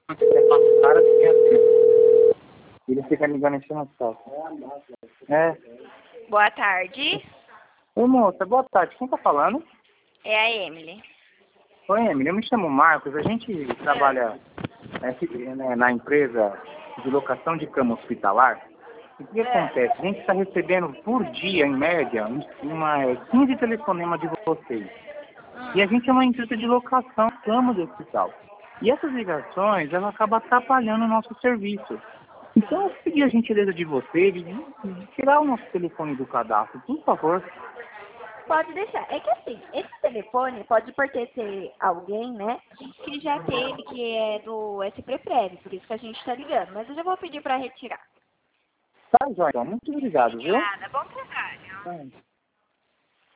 Cara, ele fica ligando enchendo o saco. É. Boa tarde. Oi, moça, boa tarde. Quem tá falando? É a Emily. Oi, Emily, eu me chamo Marcos. A gente trabalha na empresa de locação de cama hospitalar. O que acontece? A gente está recebendo por dia, em média, 15 telefonemas de vocês. E a gente é uma empresa de locação de cama de hospital. E essas ligações, elas acabam atrapalhando o nosso serviço. Então, eu pedi a gentileza de vocês de tirar o nosso telefone do cadastro, por favor. Pode deixar. É que assim, esse telefone pode pertencer a alguém, né? Que já teve, que é do SP Prefere, por isso que a gente tá ligando. Mas eu já vou pedir para retirar. Tá, Joia? Muito obrigado, viu? Nada, bom trabalho. Tá.